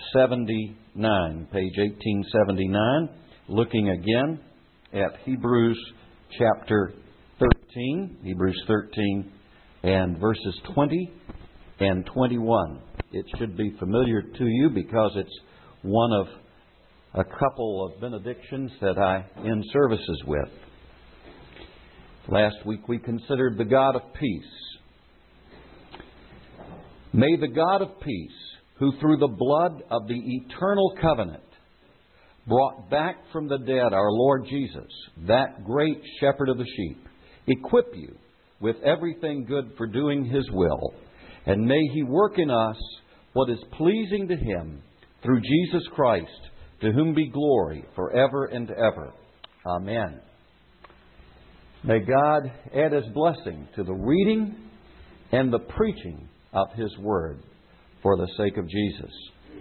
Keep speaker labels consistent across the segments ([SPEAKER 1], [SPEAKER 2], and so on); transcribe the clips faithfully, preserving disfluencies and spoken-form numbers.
[SPEAKER 1] seventy-nine. Page eighteen seventy-nine. Looking again at Hebrews chapter thirteen. Hebrews thirteen and verses twenty and twenty-one. It should be familiar to you because it's one of a couple of benedictions that I end services with. Last week we considered the God of peace. May the God of peace, who through the blood of the eternal covenant brought back from the dead our Lord Jesus, that great shepherd of the sheep, equip you with everything good for doing His will, and may He work in us what is pleasing to Him through Jesus Christ, to whom be glory forever and ever. Amen. May God add His blessing to the reading and the preaching of His Word for the sake of Jesus.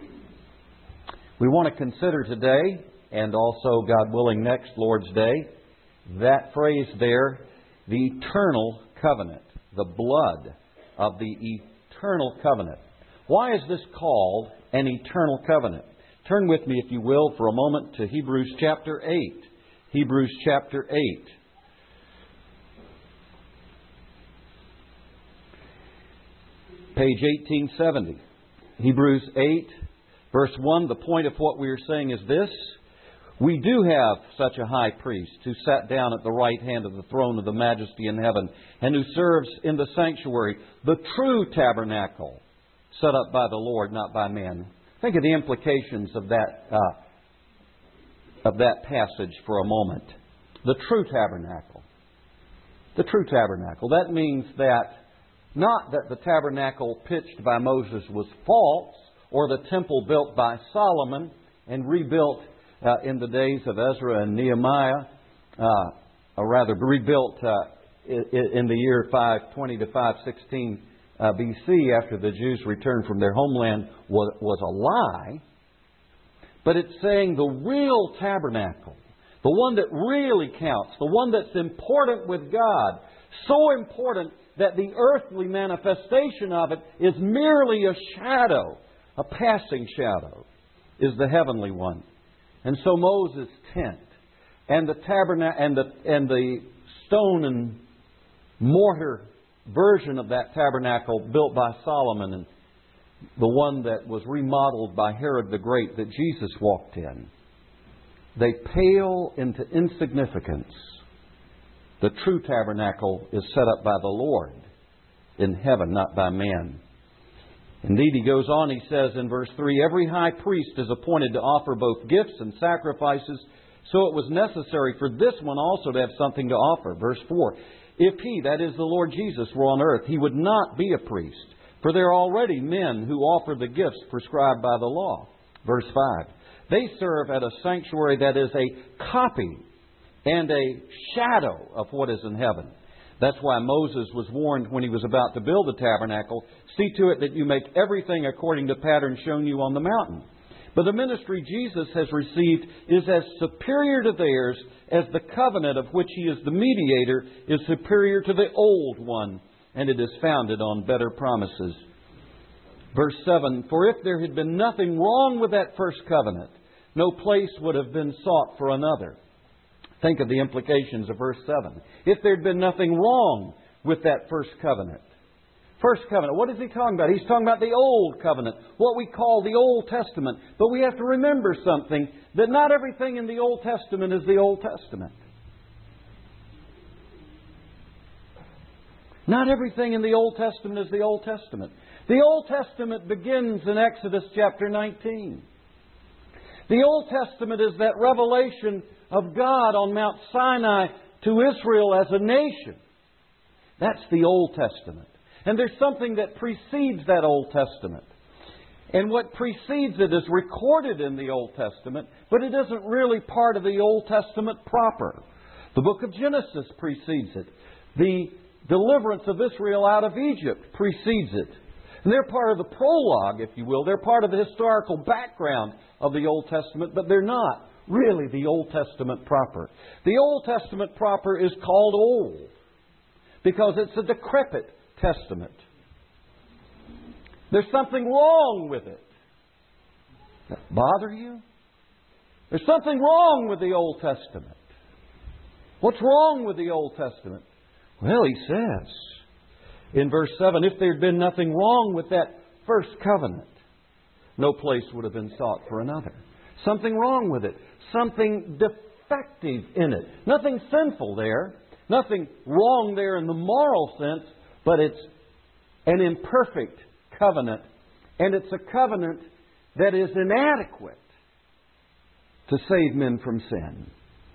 [SPEAKER 1] We want to consider today, and also, God willing, next Lord's Day, that phrase there, the eternal covenant, the blood of the eternal covenant. Why is this called an eternal covenant? Turn with me, if you will, for a moment to Hebrews chapter eight. Hebrews chapter eight. Page eighteen seventy. Hebrews eight, verse one. The point of what we are saying is this. We do have such a high priest who sat down at the right hand of the throne of the majesty in heaven, and who serves in the sanctuary, the true tabernacle, set up by the Lord, not by men. Think of the implications of that uh, of that passage for a moment. The true tabernacle. The true tabernacle. That means that not that the tabernacle pitched by Moses was false, or the temple built by Solomon and rebuilt uh, in the days of Ezra and Nehemiah, uh, or rather rebuilt uh, in the year five twenty to five sixteen uh, B C after the Jews returned from their homeland, was, was a lie. But it's saying the real tabernacle, the one that really counts, the one that's important with God, so important that the earthly manifestation of it is merely a shadow, a passing shadow, is the heavenly one. And so Moses' tent and the tabernacle and the and the stone and mortar version of that tabernacle built by Solomon, and the one that was remodeled by Herod the Great that Jesus walked in, they pale into insignificance. The true tabernacle is set up by the Lord in heaven, not by man. Indeed, he goes on, he says in verse three, every high priest is appointed to offer both gifts and sacrifices, so it was necessary for this one also to have something to offer. Verse four, if he, that is the Lord Jesus, were on earth, he would not be a priest, for there are already men who offer the gifts prescribed by the law. Verse five, they serve at a sanctuary that is a copy and a shadow of what is in heaven. That's why Moses was warned when he was about to build the tabernacle, see to it that you make everything according to pattern shown you on the mountain. But the ministry Jesus has received is as superior to theirs as the covenant of which He is the mediator is superior to the old one, and it is founded on better promises. Verse seven, for if there had been nothing wrong with that first covenant, no place would have been sought for another. Think of the implications of verse seven. If there had been nothing wrong with that first covenant. First covenant, what is he talking about? He's talking about the Old Covenant, what we call the Old Testament. But we have to remember something, that not everything in the Old Testament is the Old Testament. Not everything in the Old Testament is the Old Testament. The Old Testament begins in Exodus chapter nineteen. The Old Testament is that revelation of God on Mount Sinai to Israel as a nation. That's the Old Testament. And there's something that precedes that Old Testament. And what precedes it is recorded in the Old Testament, but it isn't really part of the Old Testament proper. The book of Genesis precedes it. The deliverance of Israel out of Egypt precedes it. And they're part of the prologue, if you will. They're part of the historical background of the Old Testament, but they're not really the Old Testament proper. The Old Testament proper is called old because it's a decrepit testament. There's something wrong with it. Does that bother you? There's something wrong with the Old Testament. What's wrong with the Old Testament? Well, he says in verse seven, if there had been nothing wrong with that first covenant, no place would have been sought for another. Something wrong with it. Something defective in it. Nothing sinful there. Nothing wrong there in the moral sense, but it's an imperfect covenant. And it's a covenant that is inadequate to save men from sin.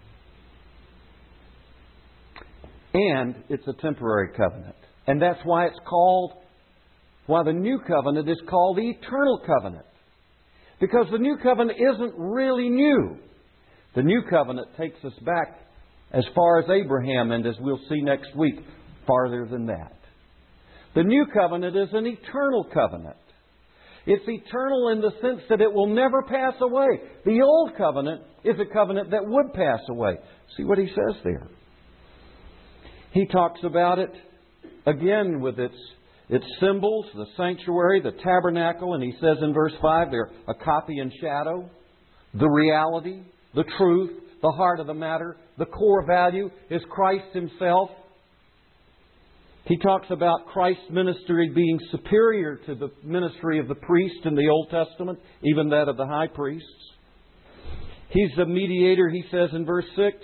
[SPEAKER 1] And it's a temporary covenant. And that's why it's called, why the new covenant is called the eternal covenant. Because the new covenant isn't really new. The new covenant takes us back as far as Abraham, and as we'll see next week, farther than that. The new covenant is an eternal covenant. It's eternal in the sense that it will never pass away. The old covenant is a covenant that would pass away. See what he says there. He talks about it again with its its symbols, the sanctuary, the tabernacle, and he says in verse five, they're a copy and shadow. The reality, the truth, the heart of the matter, the core value is Christ Himself. He talks about Christ's ministry being superior to the ministry of the priest in the Old Testament, even that of the high priests. He's the mediator, he says in verse six,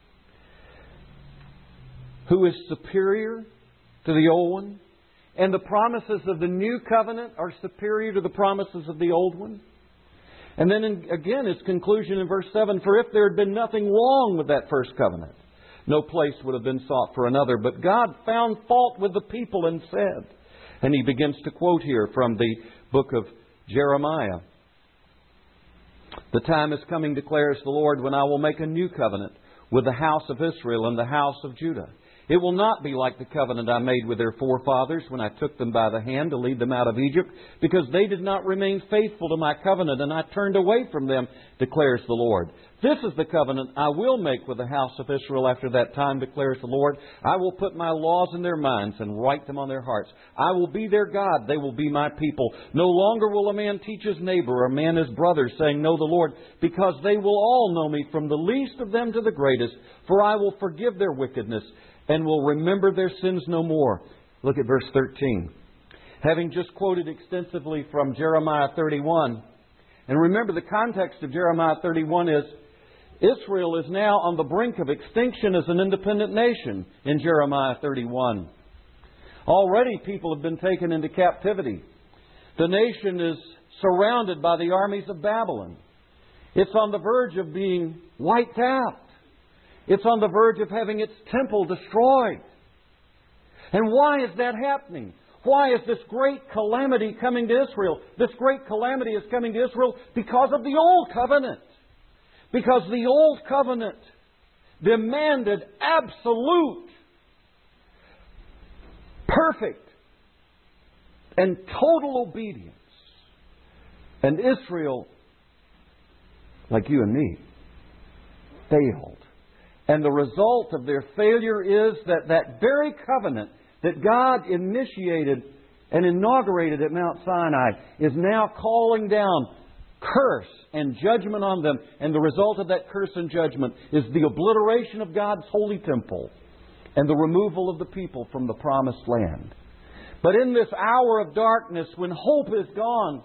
[SPEAKER 1] who is superior to the old one. And the promises of the new covenant are superior to the promises of the old one. And then in, again, his conclusion in verse seven, for if there had been nothing wrong with that first covenant, no place would have been sought for another. But God found fault with the people and said, and he begins to quote here from the book of Jeremiah, the time is coming, declares the Lord, when I will make a new covenant with the house of Israel and the house of Judah. It will not be like the covenant I made with their forefathers when I took them by the hand to lead them out of Egypt, because they did not remain faithful to my covenant, and I turned away from them, declares the Lord. This is the covenant I will make with the house of Israel after that time, declares the Lord. I will put my laws in their minds and write them on their hearts. I will be their God. They will be my people. No longer will a man teach his neighbor or a man his brother, saying, know the Lord, because they will all know me, from the least of them to the greatest. For I will forgive their wickedness and will remember their sins no more. Look at verse thirteen. Having just quoted extensively from Jeremiah thirty-one, and remember the context of Jeremiah thirty-one is Israel is now on the brink of extinction as an independent nation in Jeremiah thirty-one. Already people have been taken into captivity. The nation is surrounded by the armies of Babylon. It's on the verge of being wiped out. It's on the verge of having its temple destroyed. And why is that happening? Why is this great calamity coming to Israel? This great calamity is coming to Israel because of the old covenant. Because the old covenant demanded absolute, perfect, and total obedience. And Israel, like you and me, failed. And the result of their failure is that that very covenant that God initiated and inaugurated at Mount Sinai is now calling down curse and judgment on them. And the result of that curse and judgment is the obliteration of God's holy temple and the removal of the people from the promised land. But in this hour of darkness, when hope is gone,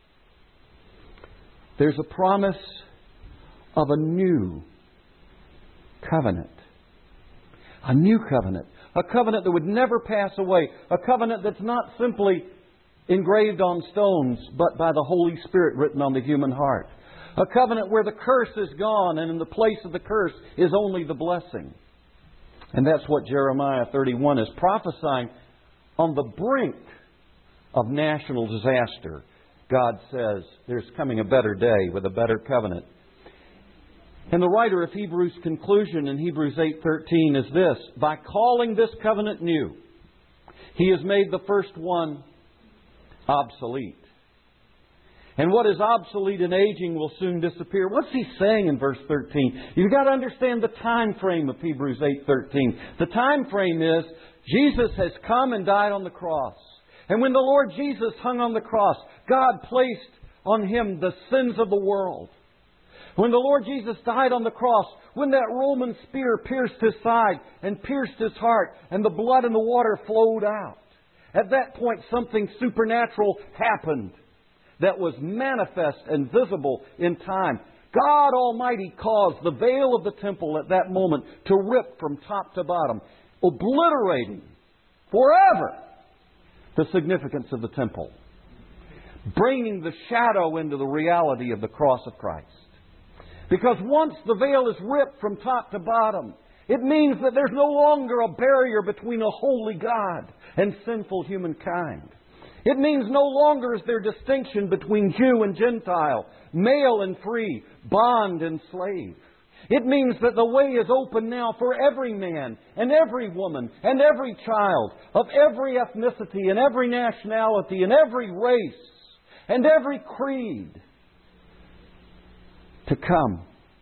[SPEAKER 1] there's a promise of a new covenant. A new covenant. A covenant that would never pass away. A covenant that's not simply engraved on stones, but by the Holy Spirit written on the human heart. A covenant where the curse is gone, and in the place of the curse is only the blessing. And that's what Jeremiah thirty-one is prophesying. On the brink of national disaster, God says there's coming a better day with a better covenant. And the writer of Hebrews' conclusion in Hebrews eight thirteen is this: by calling this covenant new, He has made the first one obsolete. And what is obsolete and aging will soon disappear. What's he saying in verse thirteen? You've got to understand the time frame of Hebrews eight thirteen. The time frame is Jesus has come and died on the cross. And when the Lord Jesus hung on the cross, God placed on Him the sins of the world. When the Lord Jesus died on the cross, when that Roman spear pierced His side and pierced His heart, and the blood and the water flowed out, at that point something supernatural happened that was manifest and visible in time. God Almighty caused the veil of the temple at that moment to rip from top to bottom, obliterating forever the significance of the temple, bringing the shadow into the reality of the cross of Christ. Because once the veil is ripped from top to bottom, it means that there's no longer a barrier between a holy God and sinful humankind. It means no longer is there distinction between Jew and Gentile, male and free, bond and slave. It means that the way is open now for every man and every woman and every child of every ethnicity and every nationality and every race and every creed to come.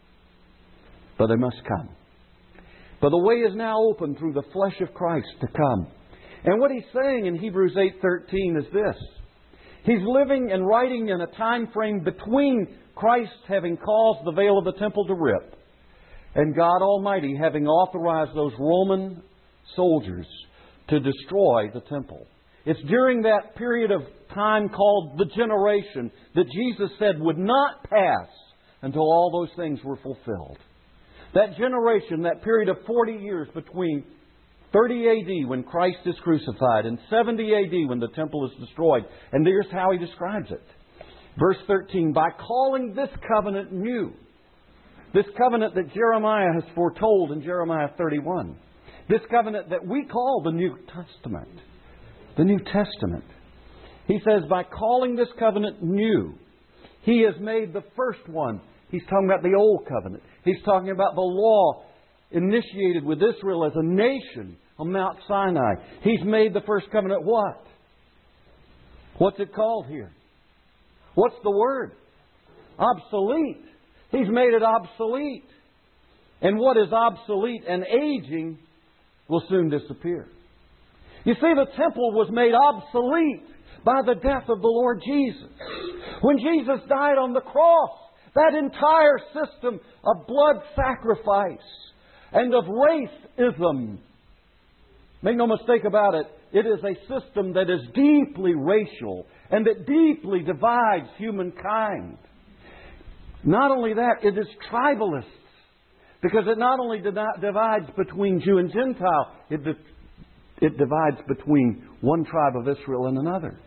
[SPEAKER 1] But they must come. But the way is now open through the flesh of Christ to come. And what he's saying in Hebrews eight thirteen is this. He's living and writing in a time frame between Christ having caused the veil of the temple to rip and God Almighty having authorized those Roman soldiers to destroy the temple. It's during that period of time called the generation that Jesus said would not pass until all those things were fulfilled. That generation, that period of forty years between thirty A D when Christ is crucified and seventy A D when the temple is destroyed. And here's how he describes it. Verse thirteen, by calling this covenant new. This covenant that Jeremiah has foretold in Jeremiah thirty-one. This covenant that we call the New Testament. The New Testament. He says, by calling this covenant new, He has made the first one. He's talking about the Old Covenant. He's talking about the law initiated with Israel as a nation on Mount Sinai. He's made the first covenant what? What's it called here? What's the word? Obsolete. He's made it obsolete. And what is obsolete and aging will soon disappear. You see, the temple was made obsolete by the death of the Lord Jesus. When Jesus died on the cross, that entire system of blood sacrifice and of racism, make no mistake about it, it is a system that is deeply racial and that deeply divides humankind. Not only that, it is tribalists. Because it not only divides between Jew and Gentile, it, di- it divides between one tribe of Israel and another.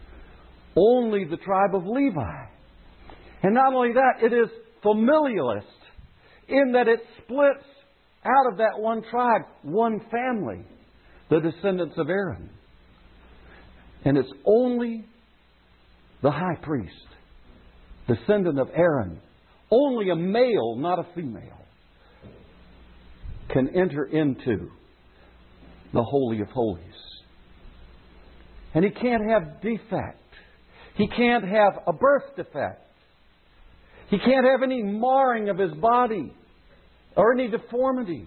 [SPEAKER 1] Only the tribe of Levi. And not only that, it is familialist in that it splits out of that one tribe, one family, the descendants of Aaron. And it's only the high priest, descendant of Aaron, only a male, not a female, can enter into the Holy of Holies. And he can't have defect. He can't have a birth defect. He can't have any marring of his body or any deformity.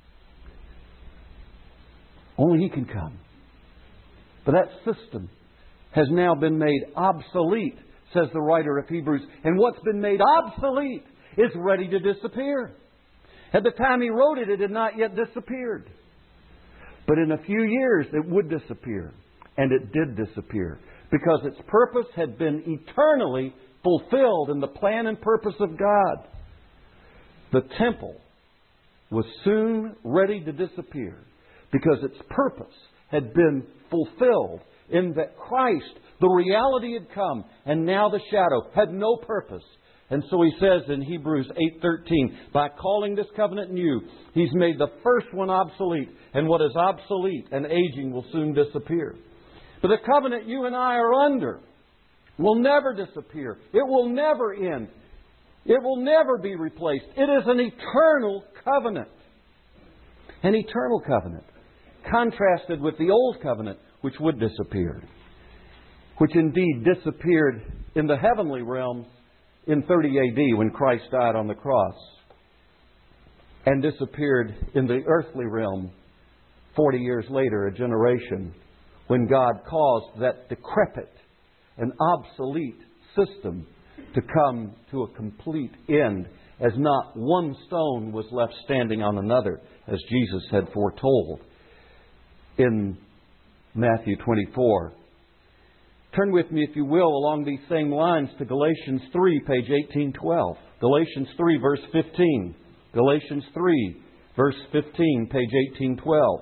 [SPEAKER 1] Only he can come. But that system has now been made obsolete, says the writer of Hebrews. And what's been made obsolete is ready to disappear. At the time he wrote it, it had not yet disappeared. But in a few years, it would disappear. And it did disappear. Because its purpose had been eternally fulfilled in the plan and purpose of God. The temple was soon ready to disappear because its purpose had been fulfilled in that Christ, the reality had come, and now the shadow had no purpose. And so he says in Hebrews eight thirteen, by calling this covenant new, He's made the first one obsolete, and what is obsolete and aging will soon disappear. But the covenant you and I are under will never disappear. It will never end. It will never be replaced. It is an eternal covenant. An eternal covenant. Contrasted with the old covenant, which would disappear. Which indeed disappeared in the heavenly realm in thirty A D when Christ died on the cross. And disappeared in the earthly realm forty years later, a generation, when God caused that decrepit and obsolete system to come to a complete end, as not one stone was left standing on another, as Jesus had foretold in Matthew twenty-four. Turn with me, if you will, along these same lines to Galatians three, page eighteen twelve. Galatians three, verse fifteen. Galatians three, verse fifteen, page eighteen twelve.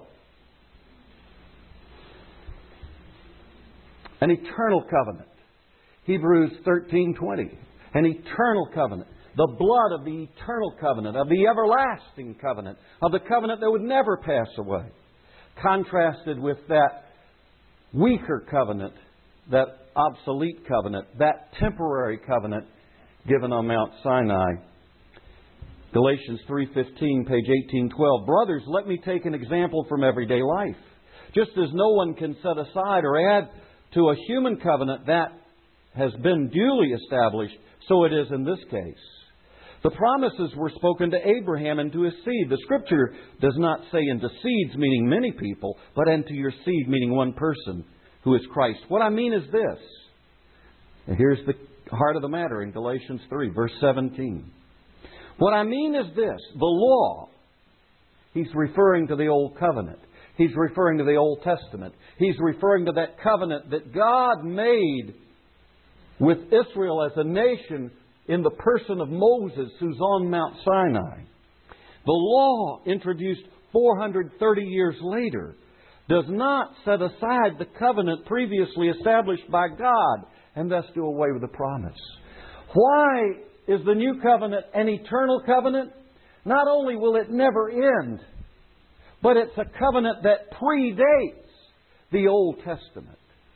[SPEAKER 1] An eternal covenant. Hebrews thirteen twenty. An eternal covenant. The blood of the eternal covenant, of the everlasting covenant, of the covenant that would never pass away. Contrasted with that weaker covenant, that obsolete covenant, that temporary covenant given on Mount Sinai. Galatians three fifteen, page eighteen twelve. Brothers, let me take an example from everyday life. Just as no one can set aside or add to a human covenant that has been duly established, so it is in this case. The promises were spoken to Abraham and to his seed. The Scripture does not say into seeds, meaning many people, but into your seed, meaning one person, who is Christ. What I mean is this. And here's the heart of the matter in Galatians three, verse seventeen. What I mean is this. The law, he's referring to the Old Covenant. He's referring to the Old Testament. He's referring to that covenant that God made with Israel as a nation in the person of Moses, who's on Mount Sinai. The law, introduced four hundred thirty years later, does not set aside the covenant previously established by God and thus do away with the promise. Why is the new covenant an eternal covenant? Not only will it never end, but it's a covenant that predates the Old Testament.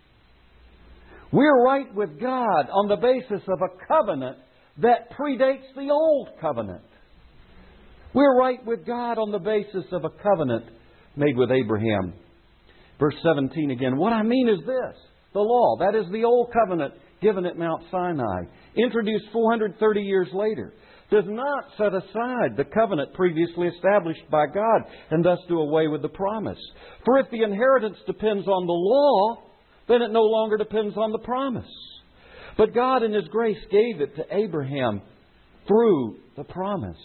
[SPEAKER 1] We're right with God on the basis of a covenant that predates the Old Covenant. We're right with God on the basis of a covenant made with Abraham. Verse seventeen again. What I mean is this. The law, that is the Old Covenant given at Mount Sinai, introduced four hundred thirty years later, does not set aside the covenant previously established by God and thus do away with the promise. For if the inheritance depends on the law, then it no longer depends on the promise. But God in His grace gave it to Abraham through the promise.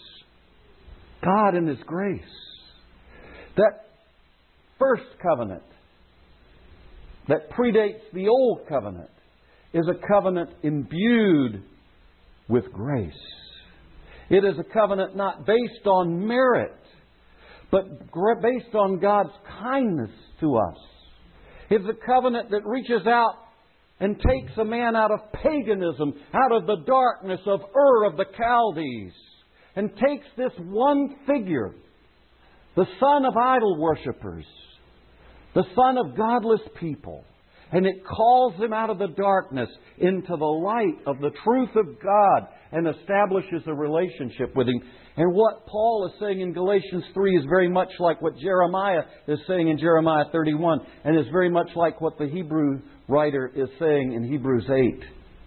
[SPEAKER 1] God in His grace. That first covenant that predates the Old Covenant is a covenant imbued with grace. It is a covenant not based on merit, but based on God's kindness to us. It's a covenant that reaches out and takes a man out of paganism, out of the darkness of Ur of the Chaldees, and takes this one figure, the son of idol worshippers, the son of godless people, and it calls him out of the darkness into the light of the truth of God and establishes a relationship with Him. And what Paul is saying in Galatians three is very much like what Jeremiah is saying in Jeremiah thirty-one, and is very much like what the Hebrew writer is saying in Hebrews eight.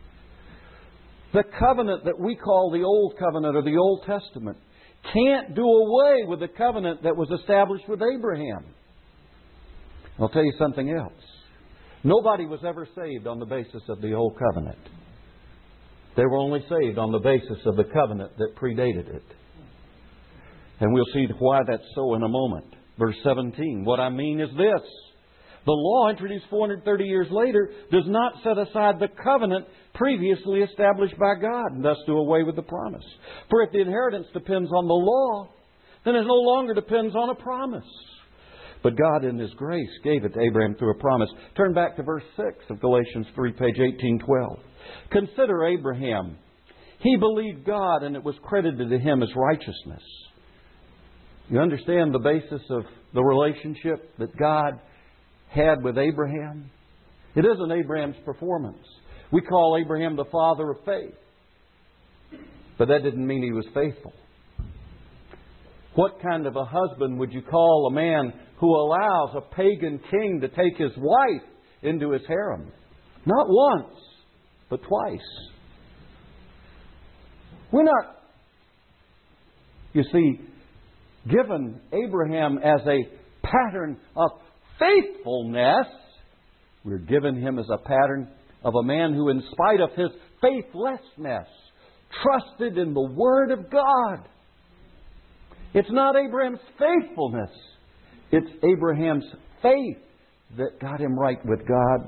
[SPEAKER 1] The covenant that we call the Old Covenant or the Old Testament can't do away with the covenant that was established with Abraham. I'll tell you something else. Nobody was ever saved on the basis of the Old Covenant. They were only saved on the basis of the covenant that predated it. And we'll see why that's so in a moment. Verse seventeen. What I mean is this. The law, introduced four hundred thirty years later, does not set aside the covenant previously established by God and thus do away with the promise. For if the inheritance depends on the law, then it no longer depends on a promise. But God in His grace gave it to Abraham through a promise. Turn back to verse six of Galatians three, page eighteen twelve. Consider Abraham. He believed God and it was credited to him as righteousness. You understand the basis of the relationship that God had with Abraham? It isn't Abraham's performance. We call Abraham the father of faith. But that didn't mean he was faithful. What kind of a husband would you call a man who allows a pagan king to take his wife into his harem? Not once, but twice. We're not, you see, given Abraham as a pattern of faithfulness. We're given him as a pattern of a man who, in spite of his faithlessness trusted in the Word of God. It's not Abraham's faithfulness. It's Abraham's faith that got him right with God.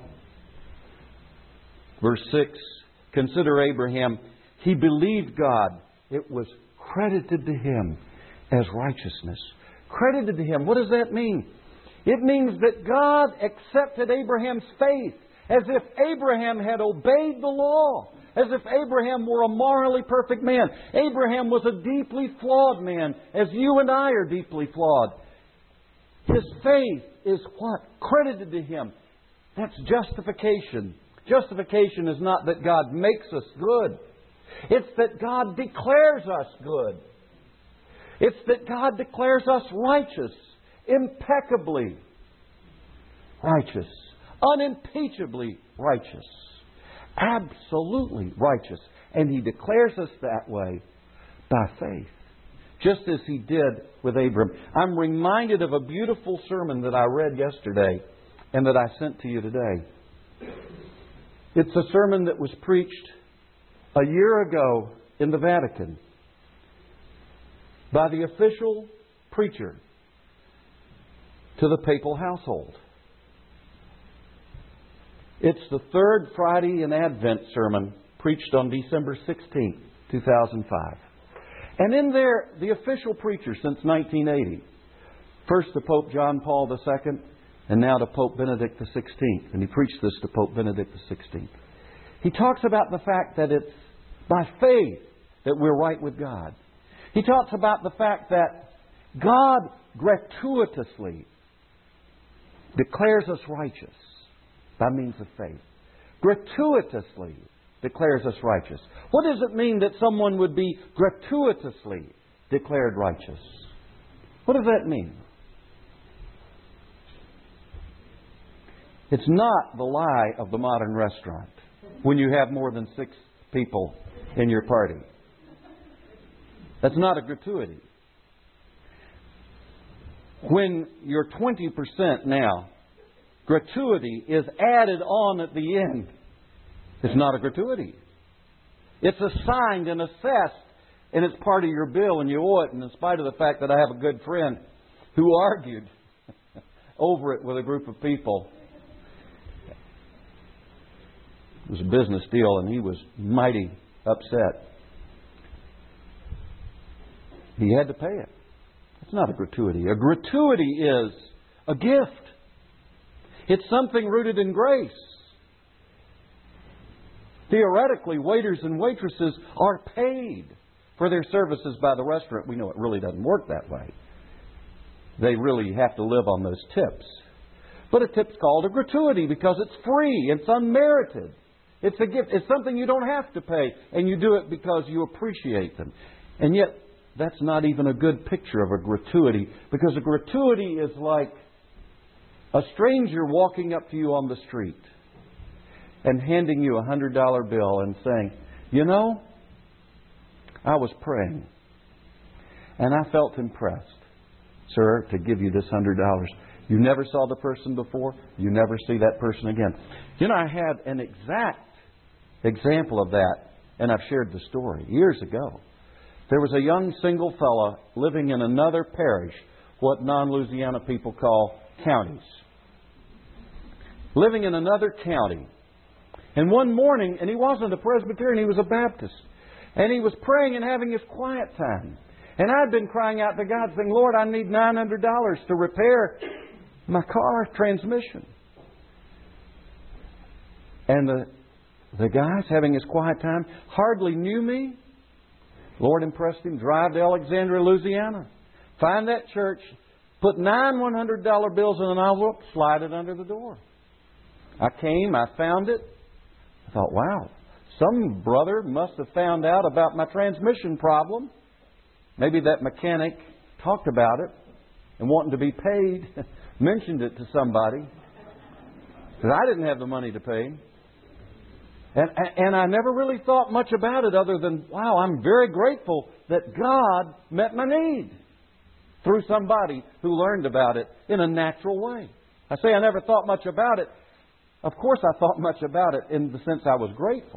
[SPEAKER 1] Verse six, consider Abraham. He believed God. It was credited to him as righteousness. Credited to him. What does that mean? It means that God accepted Abraham's faith as if Abraham had obeyed the law. As if Abraham were a morally perfect man. Abraham was a deeply flawed man, as you and I are deeply flawed. His faith is what? Credited to him. That's justification. Justification is not that God makes us good. It's that God declares us good. It's that God declares us righteous, impeccably righteous, unimpeachably righteous, absolutely righteous. And He declares us that way by faith, just as He did with Abraham. I'm reminded of a beautiful sermon that I read yesterday and that I sent to you today. It's a sermon that was preached a year ago in the Vatican by the official preacher to the papal household. It's the third Friday in Advent sermon preached on December sixteenth, two thousand five. And in there, the official preacher since nineteen eighty, first to Pope John Paul the Second, and now to Pope Benedict the sixteenth. And he preached this to Pope Benedict the sixteenth. He talks about the fact that it's by faith that we're right with God. He talks about the fact that God gratuitously declares us righteous by means of faith. Gratuitously declares us righteous. What does it mean that someone would be gratuitously declared righteous? What does that mean? It's not the lie of the modern restaurant when you have more than six people in your party. That's not a gratuity. When you're twenty percent now, gratuity is added on at the end. It's not a gratuity. It's assigned and assessed, and it's part of your bill, and you owe it. And in spite of the fact that I have a good friend who argued over it with a group of people, it was a business deal, and he was mighty upset. He had to pay it. It's not a gratuity. A gratuity is a gift. It's something rooted in grace. Theoretically, waiters and waitresses are paid for their services by the restaurant. We know it really doesn't work that way. They really have to live on those tips. But a tip's called a gratuity because it's free. It's unmerited. It's a gift. It's something you don't have to pay. And you do it because you appreciate them. And yet, that's not even a good picture of a gratuity. Because a gratuity is like a stranger walking up to you on the street and handing you a one hundred dollar bill and saying, you know, I was praying and I felt impressed, sir, to give you this one hundred dollars. You never saw the person before. You never see that person again. You know, I had an exact example of that, and I've shared the story years ago. There was a young single fella living in another parish, what non-Louisiana people call counties. Living in another county. And one morning, and he wasn't a Presbyterian, he was a Baptist. And he was praying and having his quiet time. And I'd been crying out to God saying, Lord, I need nine hundred dollars to repair my car transmission. And the, the guy's having his quiet time, hardly knew me. Lord impressed him, drive to Alexandria, Louisiana. Find that church, put nine one hundred dollar bills in an envelope, slide it under the door. I came, I found it. I thought, wow, some brother must have found out about my transmission problem. Maybe that mechanic talked about it and wanting to be paid, mentioned it to somebody. Because I didn't have the money to pay. And, and I never really thought much about it other than, wow, I'm very grateful that God met my need through somebody who learned about it in a natural way. I say I never thought much about it. Of course I thought much about it in the sense I was grateful.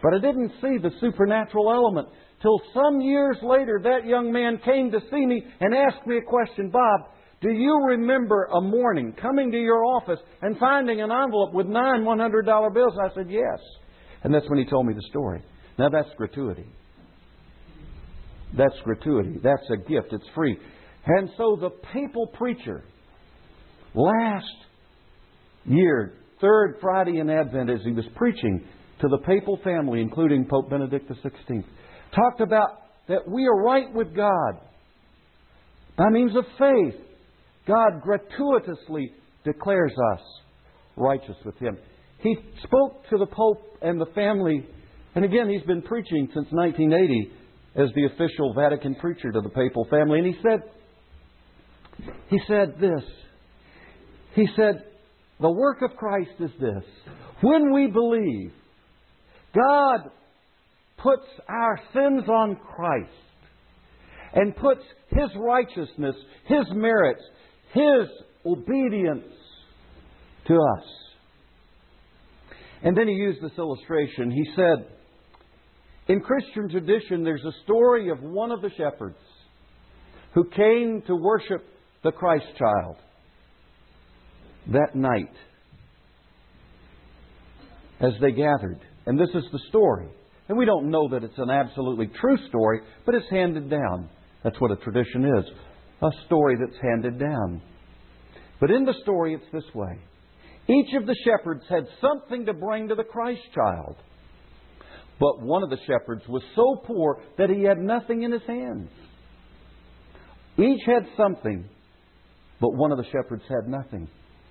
[SPEAKER 1] But I didn't see the supernatural element till some years later that young man came to see me and asked me a question. Bob, do you remember a morning coming to your office and finding an envelope with nine one hundred dollar bills? I said, yes. And that's when he told me the story. Now that's gratuity. That's gratuity. That's a gift. It's free. And so the papal preacher, last year, third Friday in Advent, as he was preaching to the papal family, including Pope Benedict the sixteenth, talked about that we are right with God by means of faith. God gratuitously declares us righteous with Him. He spoke to the Pope and the family, and again, he's been preaching since nineteen eighty as the official Vatican preacher to the papal family, and he said, he said this. He said, the work of Christ is this. When we believe, God puts our sins on Christ and puts His righteousness, His merits, His obedience to us. And then he used this illustration. He said, in Christian tradition, there's a story of one of the shepherds who came to worship the Christ child that night as they gathered. And this is the story. And we don't know that it's an absolutely true story, but it's handed down. That's what a tradition is. A story that's handed down. But in the story, it's this way. Each of the shepherds had something to bring to the Christ child. But one of the shepherds was so poor that he had nothing in his hands. Each had something, but one of the shepherds had nothing.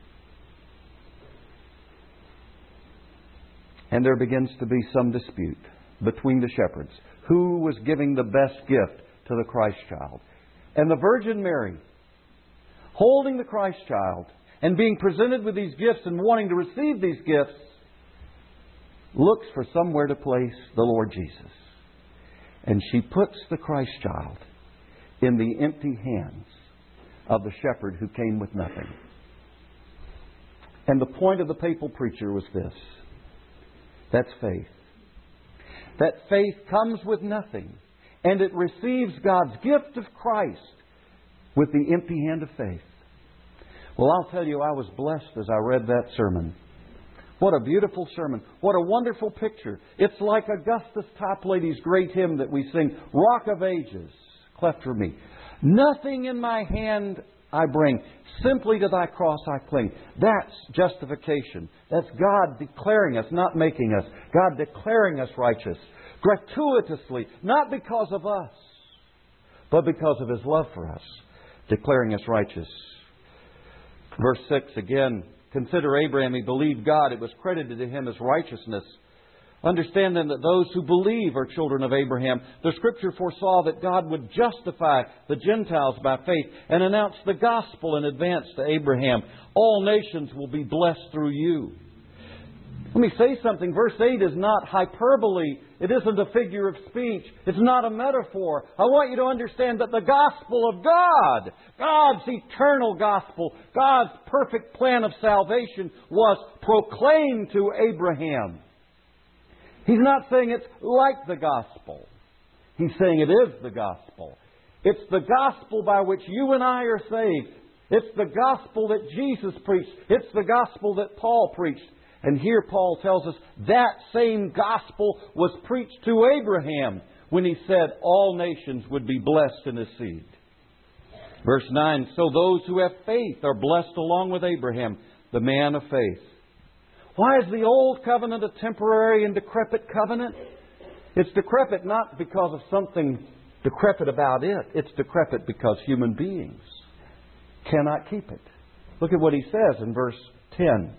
[SPEAKER 1] And there begins to be some dispute between the shepherds. Who was giving the best gift to the Christ child? And the Virgin Mary, holding the Christ child and being presented with these gifts and wanting to receive these gifts, looks for somewhere to place the Lord Jesus. And she puts the Christ child in the empty hands of the shepherd who came with nothing. And the point of the papal preacher was this. That's faith. That faith comes with nothing, and it receives God's gift of Christ with the empty hand of faith. Well, I'll tell you, I was blessed as I read that sermon. What a beautiful sermon. What a wonderful picture. It's like Augustus Toplady's great hymn that we sing, Rock of Ages, cleft for me. Nothing in my hand I bring, simply to Thy cross I cling. That's justification. That's God declaring us, not making us. God declaring us righteous. Gratuitously, not because of us, but because of His love for us, declaring us righteous. Verse six again, consider Abraham, he believed God, it was credited to him as righteousness. Understand then that those who believe are children of Abraham. The Scripture foresaw that God would justify the Gentiles by faith and announce the gospel in advance to Abraham. All nations will be blessed through you. Let me say something. Verse eight is not hyperbole. It isn't a figure of speech. It's not a metaphor. I want you to understand that the gospel of God, God's eternal gospel, God's perfect plan of salvation was proclaimed to Abraham. He's not saying it's like the gospel. He's saying it is the gospel. It's the gospel by which you and I are saved. It's the gospel that Jesus preached. It's the gospel that Paul preached. And here Paul tells us that same gospel was preached to Abraham when he said all nations would be blessed in his seed. Verse nine, so those who have faith are blessed along with Abraham, the man of faith. Why is the old covenant a temporary and decrepit covenant? It's decrepit not because of something decrepit about it. It's decrepit because human beings cannot keep it. Look at what he says in verse ten.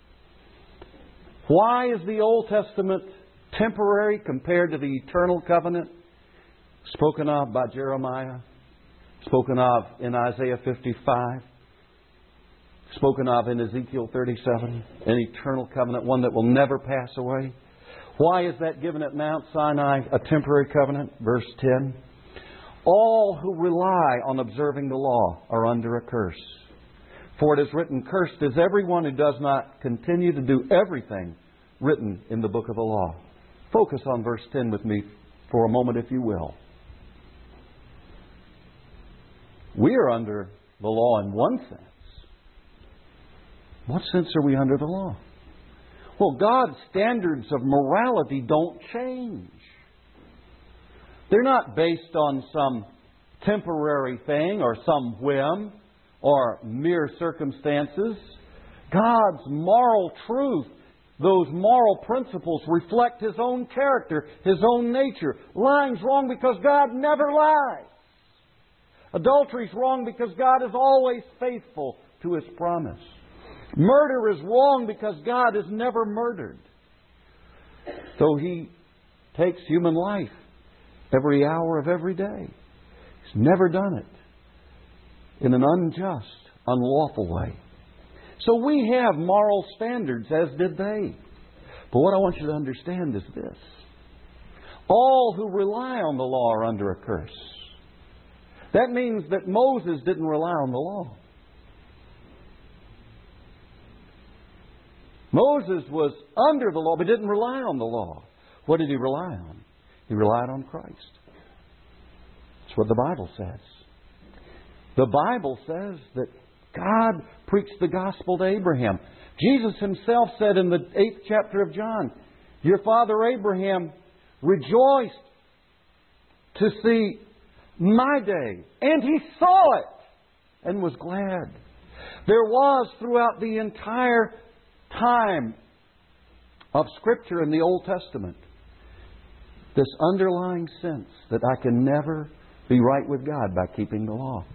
[SPEAKER 1] Why is the Old Testament temporary compared to the eternal covenant spoken of by Jeremiah, spoken of in Isaiah fifty-five, spoken of in Ezekiel thirty-seven, an eternal covenant, one that will never pass away? Why is that given at Mount Sinai a temporary covenant? Verse ten. All who rely on observing the law are under a curse. For it is written, cursed is everyone who does not continue to do everything written in the book of the law. Focus on verse ten with me for a moment, if you will. We are under the law in one sense. What sense are we under the law? Well, God's standards of morality don't change. They're not based on some temporary thing or some whim or mere circumstances. God's moral truth, those moral principles reflect His own character, His own nature. Lying's wrong because God never lies. Adultery's wrong because God is always faithful to His promise. Murder is wrong because God is never murdered. So He takes human life every hour of every day. He's never done it in an unjust, unlawful way. So we have moral standards, as did they. But what I want you to understand is this. All who rely on the law are under a curse. That means that Moses didn't rely on the law. Moses was under the law, but didn't rely on the law. What did he rely on? He relied on Christ. That's what the Bible says. The Bible says that God preached the gospel to Abraham. Jesus Himself said in the eighth chapter of John, your father Abraham rejoiced to see my day, and he saw it and was glad. There was throughout the entire time of Scripture in the Old Testament this underlying sense that I can never be right with God by keeping the law.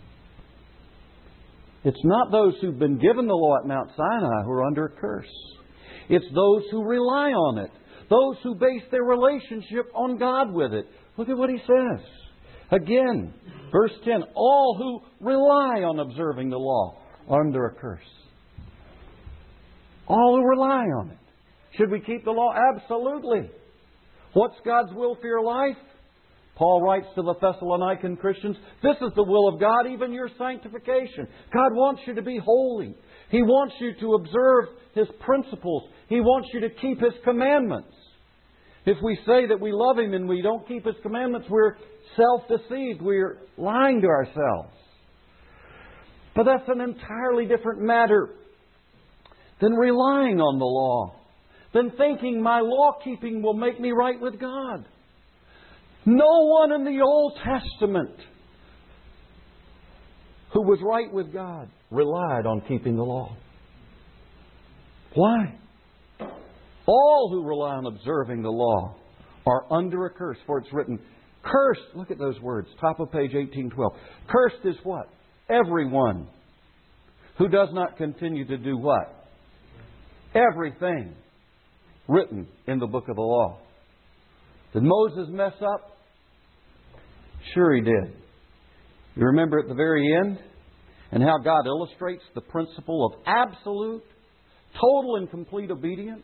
[SPEAKER 1] It's not those who've been given the law at Mount Sinai who are under a curse. It's those who rely on it. Those who base their relationship on God with it. Look at what He says. Again, verse ten, all who rely on observing the law are under a curse. All who rely on it. Should we keep the law? Absolutely. What's God's will for your life? Paul writes to the Thessalonican Christians, this is the will of God, even your sanctification. God wants you to be holy. He wants you to observe His principles. He wants you to keep His commandments. If we say that we love Him and we don't keep His commandments, we're self-deceived. We're lying to ourselves. But that's an entirely different matter than relying on the law, than thinking my law-keeping will make me right with God. No one in the Old Testament who was right with God relied on keeping the law. Why? All who rely on observing the law are under a curse, for it's written, cursed, look at those words, top of page eighteen twelve. Cursed is what? Everyone who does not continue to do what? Everything written in the book of the law. Did Moses mess up? Sure he did. You remember at the very end and how God illustrates the principle of absolute, total and complete obedience?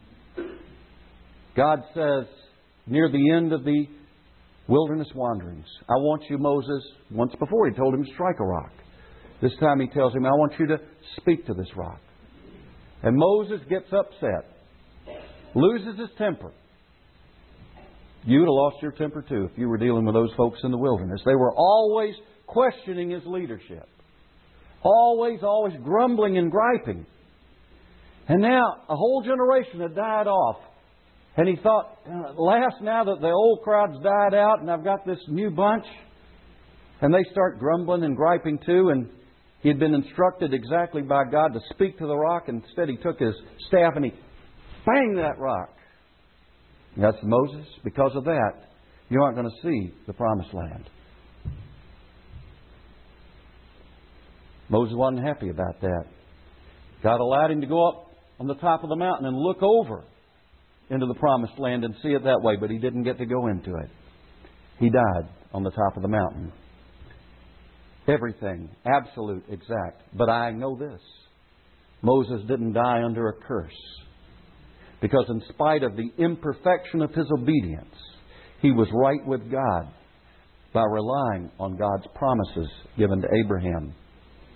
[SPEAKER 1] God says near the end of the wilderness wanderings, I want you, Moses, once before He told him to strike a rock. This time He tells him, I want you to speak to this rock. And Moses gets upset, loses his temper. You would have lost your temper too if you were dealing with those folks in the wilderness. They were always questioning His leadership. Always, always grumbling and griping. And now a whole generation had died off. And he thought, last now that the old crowd's died out and I've got this new bunch. And they start grumbling and griping too. And he had been instructed exactly by God to speak to the rock. And instead he took his staff and he banged that rock. And that's Moses. Because of that, you aren't going to see the promised land. Moses wasn't happy about that. God allowed him to go up on the top of the mountain and look over into the promised land and see it that way, but he didn't get to go into it. He died on the top of the mountain. Everything, absolute, exact. But I know this. Moses didn't die under a curse. Because in spite of the imperfection of his obedience, he was right with God by relying on God's promises given to Abraham.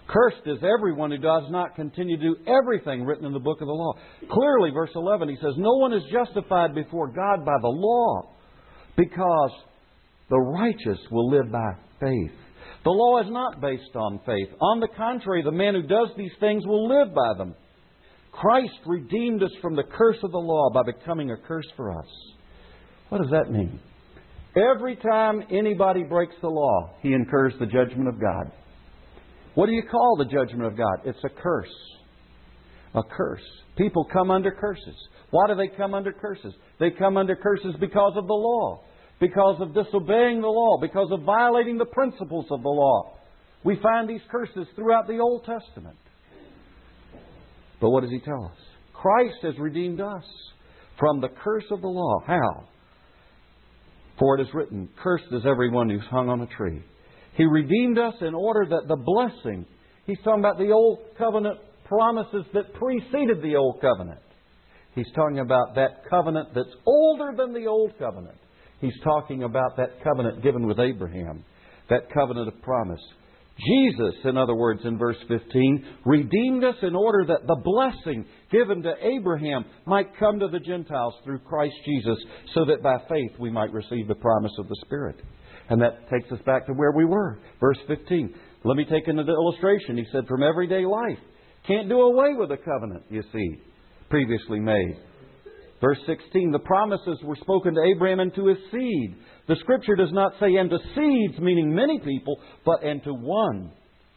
[SPEAKER 1] Cursed is everyone who does not continue to do everything written in the book of the law. Clearly, verse eleven, he says, no one is justified before God by the law, because the righteous will live by faith. The law is not based on faith. On the contrary, the man who does these things will live by them. Christ redeemed us from the curse of the law by becoming a curse for us. What does that mean? Every time anybody breaks the law, he incurs the judgment of God. What do you call the judgment of God? It's a curse. A curse. People come under curses. Why do they come under curses? They come under curses because of the law, because of disobeying the law, because of violating the principles of the law. We find these curses throughout the Old Testament. But what does He tell us? Christ has redeemed us from the curse of the law. How? For it is written, cursed is everyone who's hung on a tree. He redeemed us in order that the blessing, He's talking about the Old Covenant promises that preceded the Old Covenant. He's talking about that covenant that's older than the Old Covenant. He's talking about that covenant given with Abraham, that covenant of promise. Jesus, in other words, in verse fifteen, redeemed us in order that the blessing given to Abraham might come to the Gentiles through Christ Jesus, so that by faith we might receive the promise of the Spirit. And that takes us back to where we were. Verse fifteen. Let me take an illustration. He said, from everyday life. Can't do away with a covenant, you see, previously made. Verse sixteen, the promises were spoken to Abraham and to his seed. The Scripture does not say and to seeds, meaning many people, but and to one.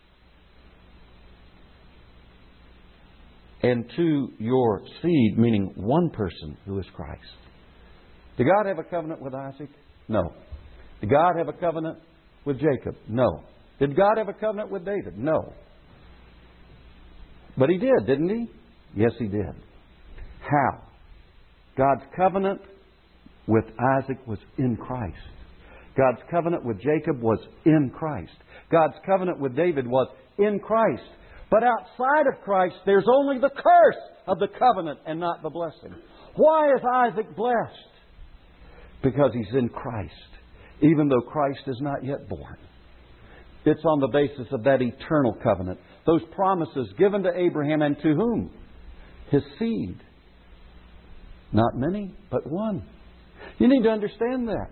[SPEAKER 1] And to your seed, meaning one person who is Christ. Did God have a covenant with Isaac? No. Did God have a covenant with Jacob? No. Did God have a covenant with David? No. But He did, didn't He? Yes, He did. How? God's covenant with Isaac was in Christ. God's covenant with Jacob was in Christ. God's covenant with David was in Christ. But outside of Christ, there's only the curse of the covenant and not the blessing. Why is Isaac blessed? Because he's in Christ, even though Christ is not yet born. It's on the basis of that eternal covenant. Those promises given to Abraham, and to whom? His seed. Not many, but one. You need to understand that.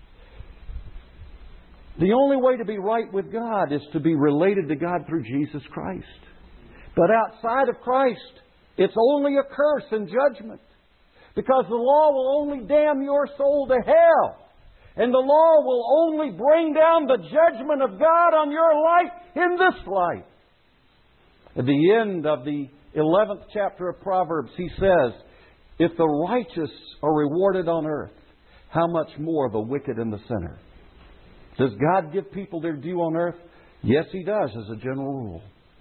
[SPEAKER 1] The only way to be right with God is to be related to God through Jesus Christ. But outside of Christ, it's only a curse and judgment. Because the law will only damn your soul to hell. And the law will only bring down the judgment of God on your life in this life. At the end of the eleventh chapter of Proverbs, he says, if the righteous are rewarded on earth, how much more the wicked and the sinner? Does God give people their due on earth? Yes, He does, as a general rule.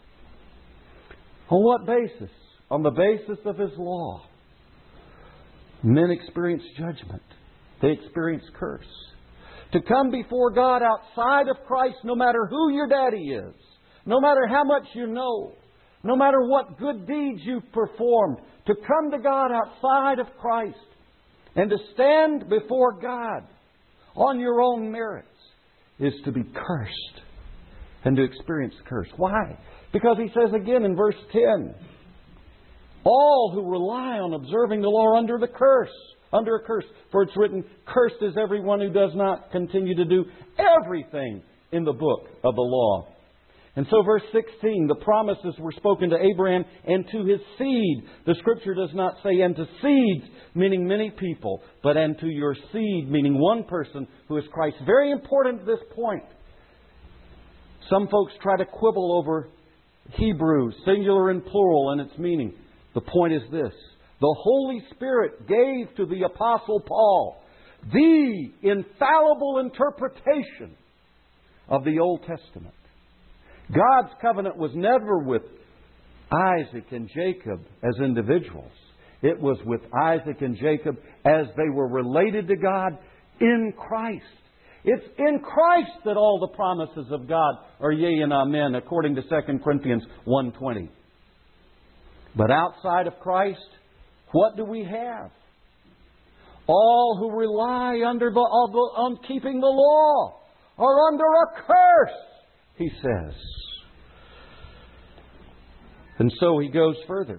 [SPEAKER 1] On what basis? On the basis of His law. Men experience judgment. They experience curse. To come before God outside of Christ, no matter who your daddy is, no matter how much you know, no matter what good deeds you've performed, to come to God outside of Christ and to stand before God on your own merits is to be cursed and to experience curse. Why? Because He says again in verse ten, all who rely on observing the law are under the curse, under a curse. For it's written, cursed is everyone who does not continue to do everything in the book of the law. And so verse sixteen, the promises were spoken to Abraham and to his seed. The Scripture does not say and to seeds, meaning many people, but and to your seed, meaning one person who is Christ. Very important at this point. Some folks try to quibble over Hebrew, singular and plural, and its meaning. The point is this. The Holy Spirit gave to the Apostle Paul the infallible interpretation of the Old Testament. God's covenant was never with Isaac and Jacob as individuals. It was with Isaac and Jacob as they were related to God in Christ. It's in Christ that all the promises of God are yea and amen, according to Second Corinthians one twenty. But outside of Christ, what do we have? All who rely under the, on keeping the law are under a curse, he says. And so he goes further.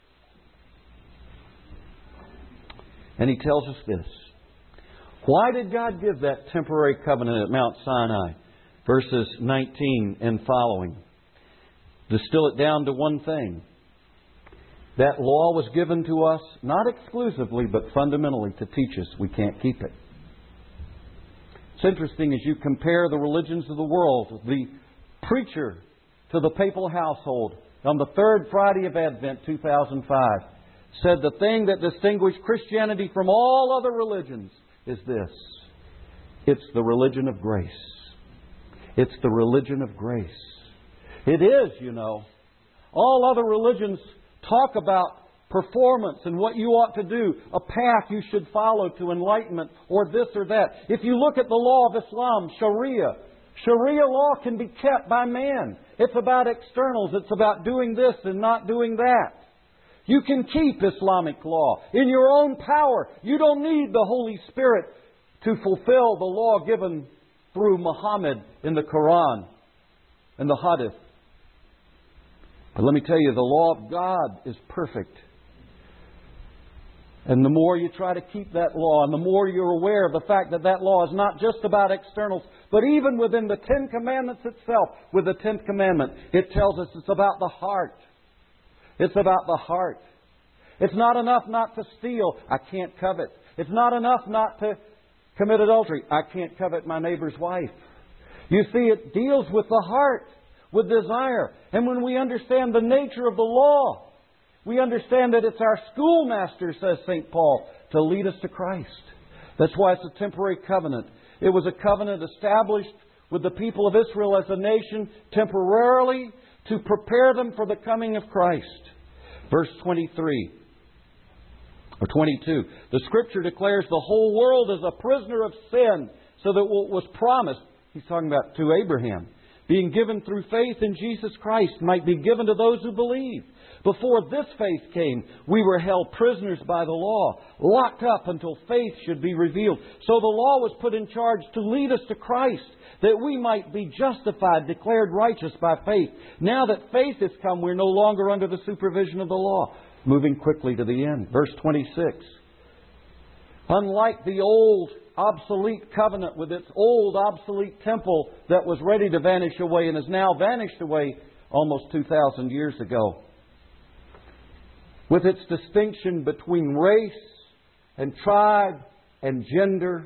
[SPEAKER 1] And he tells us this. Why did God give that temporary covenant at Mount Sinai? Verses nineteen and following. Distill it down to one thing. That law was given to us, not exclusively, but fundamentally to teach us we can't keep it. It's interesting as you compare the religions of the world. The preacher to the papal household on the third Friday of Advent, two thousand five, said the thing that distinguished Christianity from all other religions is this. It's the religion of grace. It's the religion of grace. It is, you know. All other religions talk about performance and what you ought to do, a path you should follow to enlightenment, or this or that. If you look at the law of Islam, Sharia, Sharia law can be kept by man. It's about externals. It's about doing this and not doing that. You can keep Islamic law in your own power. You don't need the Holy Spirit to fulfill the law given through Muhammad in the Quran and the Hadith. But let me tell you, the law of God is perfect. And the more you try to keep that law, and the more you're aware of the fact that that law is not just about externals, but even within the Ten Commandments itself, with the Tenth Commandment, it tells us it's about the heart. It's about the heart. It's not enough not to steal. I can't covet. It's not enough not to commit adultery. I can't covet my neighbor's wife. You see, it deals with the heart, with desire. And when we understand the nature of the law, we understand that it's our schoolmaster, says Saint Paul, to lead us to Christ. That's why it's a temporary covenant. It was a covenant established with the people of Israel as a nation temporarily to prepare them for the coming of Christ. Verse twenty-three or twenty-two. The Scripture declares the whole world is a prisoner of sin, so that what was promised, he's talking about to Abraham, being given through faith in Jesus Christ, might be given to those who believe. Before this faith came, we were held prisoners by the law, locked up until faith should be revealed. So the law was put in charge to lead us to Christ, that we might be justified, declared righteous by faith. Now that faith has come, we're no longer under the supervision of the law. Moving quickly to the end. Verse twenty-six. Unlike the old, obsolete covenant with its old, obsolete temple that was ready to vanish away and has now vanished away almost two thousand years ago, with its distinction between race and tribe and gender,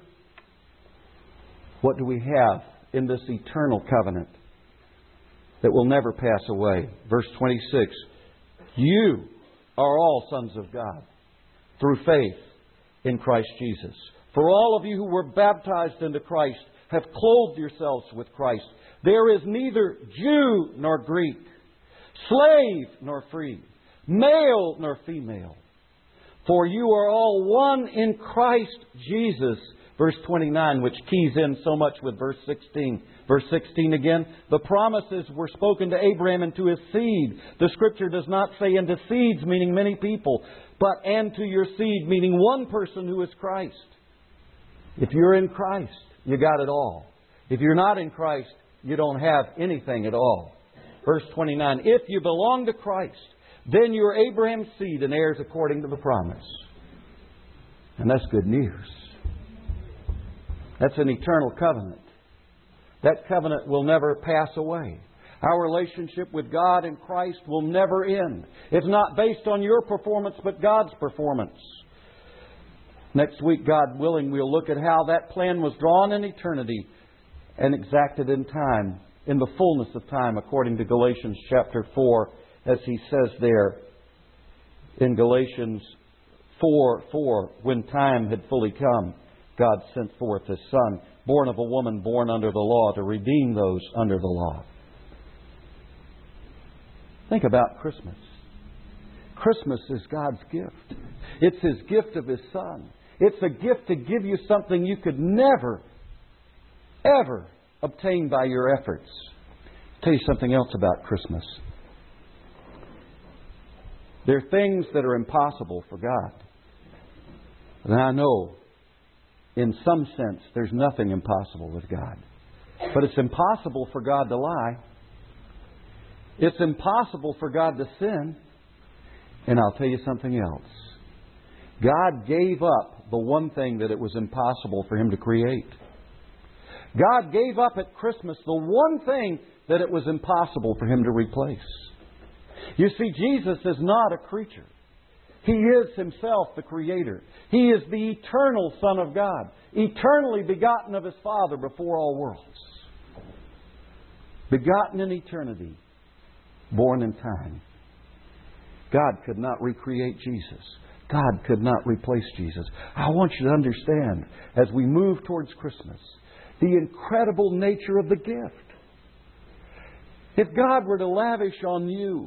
[SPEAKER 1] what do we have in this eternal covenant that will never pass away? Verse twenty-six. You are all sons of God through faith in Christ Jesus. For all of you who were baptized into Christ have clothed yourselves with Christ. There is neither Jew nor Greek, slave nor free, male nor female, for you are all one in Christ Jesus. Verse twenty-nine, which keys in so much with verse sixteen. Verse sixteen again, the promises were spoken to Abraham and to his seed. The Scripture does not say and to seeds, meaning many people, but and to your seed, meaning one person who is Christ. If you're in Christ, you got it all. If you're not in Christ, you don't have anything at all. Verse twenty-nine, if you belong to Christ, then you're Abraham's seed and heirs according to the promise. And that's good news. That's an eternal covenant. That covenant will never pass away. Our relationship with God in Christ will never end. It's not based on your performance, but God's performance. Next week, God willing, we'll look at how that plan was drawn in eternity and exacted in time, in the fullness of time, according to Galatians chapter four, as he says there in Galatians four four, when time had fully come, God sent forth His Son, born of a woman, born under the law, to redeem those under the law. Think about Christmas. Christmas is God's gift. It's His gift of His Son. It's a gift to give you something you could never, ever obtain by your efforts. I'll tell you something else about Christmas. There are things that are impossible for God. And I know, in some sense, there's nothing impossible with God. But it's impossible for God to lie. It's impossible for God to sin. And I'll tell you something else. God gave up the one thing that it was impossible for Him to create. God gave up at Christmas the one thing that it was impossible for Him to replace. You see, Jesus is not a creature. He is Himself the Creator. He is the eternal Son of God, eternally begotten of His Father before all worlds. Begotten in eternity, born in time. God could not recreate Jesus. God could not replace Jesus. I want you to understand, as we move towards Christmas, the incredible nature of the gift. If God were to lavish on you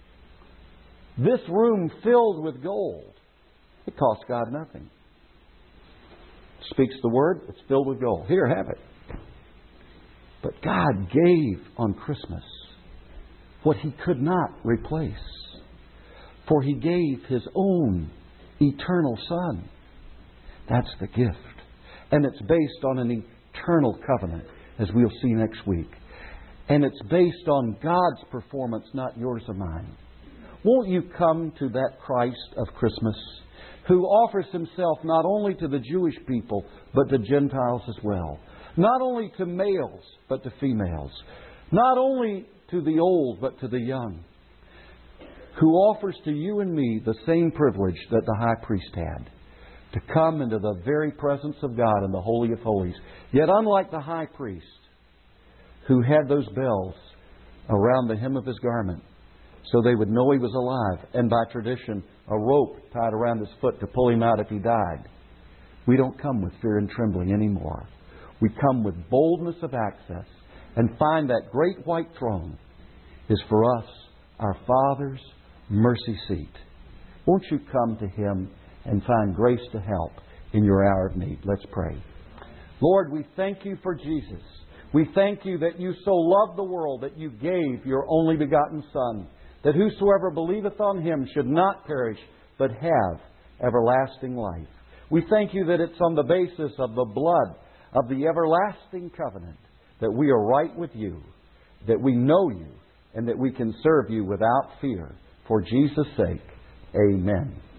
[SPEAKER 1] this room filled with gold, it costs God nothing. Speaks the word, it's filled with gold. Here, have it. But God gave on Christmas what He could not replace. For He gave His own eternal Son. That's the gift. And it's based on an eternal covenant, as we'll see next week. And it's based on God's performance, not yours or mine. Won't you come to that Christ of Christmas, who offers Himself not only to the Jewish people, but to Gentiles as well. Not only to males, but to females. Not only to the old, but to the young. Who offers to you and me the same privilege that the high priest had. To come into the very presence of God in the Holy of Holies. Yet unlike the high priest, who had those bells around the hem of his garment, so they would know he was alive, and by tradition, a rope tied around his foot to pull him out if he died. We don't come with fear and trembling anymore. We come with boldness of access and find that great white throne is for us our Father's mercy seat. Won't you come to Him and find grace to help in your hour of need? Let's pray. Lord, we thank You for Jesus. We thank You that You so loved the world that You gave Your only begotten Son, that whosoever believeth on Him should not perish, but have everlasting life. We thank You that it's on the basis of the blood of the everlasting covenant that we are right with You, that we know You, and that we can serve You without fear. For Jesus' sake, amen.